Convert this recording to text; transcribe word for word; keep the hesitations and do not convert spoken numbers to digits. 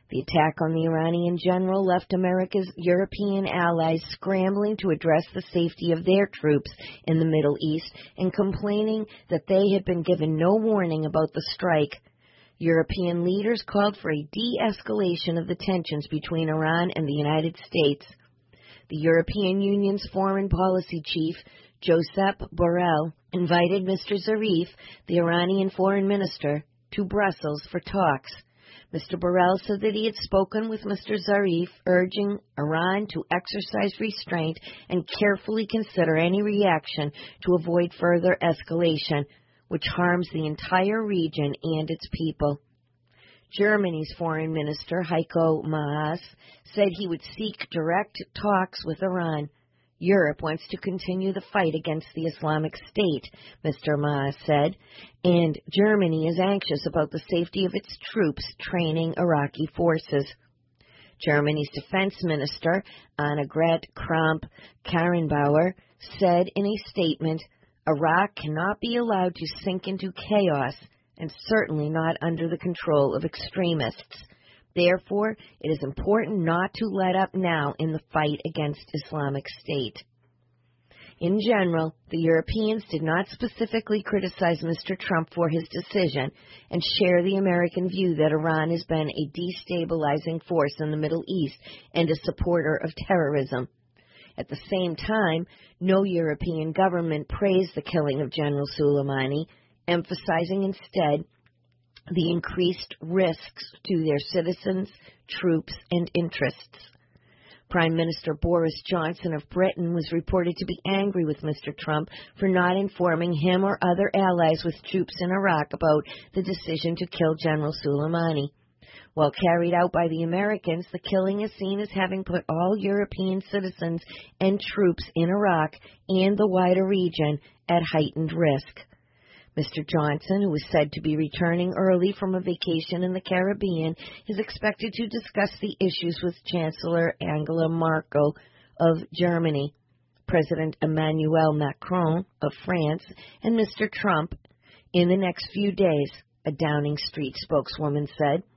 The attack on the Iranian general left America's European allies scrambling to address the safety of their troops in the Middle East and complaining that they had been given no warning about the strike. European leaders called for a de-escalation of the tensions between Iran and the United States. The European Union's foreign policy chief, Josep Borrell, invited Mister Zarif, the Iranian foreign minister, to Brussels for talks. Mister Borrell said that he had spoken with Mister Zarif, urging Iran to exercise restraint and carefully consider any reaction to avoid further escalation, which harms the entire region and its people. Germany's foreign minister, Heiko Maas, said he would seek direct talks with Iran. Europe wants to continue the fight against the Islamic State, Mister Maas said, and Germany is anxious about the safety of its troops training Iraqi forces. Germany's defense minister, Annegret Kramp-Karrenbauer, said in a statement, Iraq cannot be allowed to sink into chaos, and certainly not under the control of extremists. Therefore, it is important not to let up now in the fight against Islamic State. In general, the Europeans did not specifically criticize Mister Trump for his decision and share the American view that Iran has been a destabilizing force in the Middle East and a supporter of terrorism. At the same time, no European government praised the killing of General Soleimani, emphasizing instead the increased risks to their citizens, troops, and interests. Prime Minister Boris Johnson of Britain was reported to be angry with Mister Trump for not informing him or other allies with troops in Iraq about the decision to kill General Soleimani. While carried out by the Americans, the killing is seen as having put all European citizens and troops in Iraq and the wider region at heightened risk. Mister Johnson, who is said to be returning early from a vacation in the Caribbean, is expected to discuss the issues with Chancellor Angela Merkel of Germany, President Emmanuel Macron of France, and Mister Trump in the next few days, a Downing Street spokeswoman said.